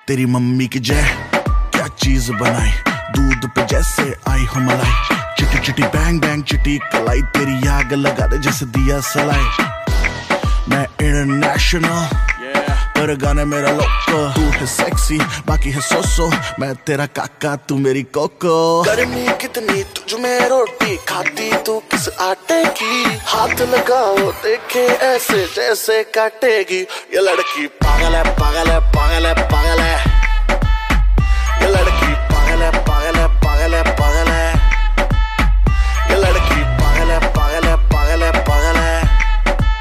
तेरी मम्मी की जय, क्या चीज बनाई, दूध पे जैसे आई हो मलाई। चिटी चिटी बैंग बैंग चिटी कलाई, तेरी आग लगा दे जैसे दिया सलाई। मैं इंटरनेशनल पर गाने मेरा लोको। तू है सेक्सी बाकी है सोसो, मैं तेरा काका तू मेरी कोको। गर्मी कितनी तुझ में रोटी खाती तू किस आटे की। हाथ लगाओ देखे ऐसे जैसे काटेगी। ये लड़की पागल है पागल है पागल है पागल है।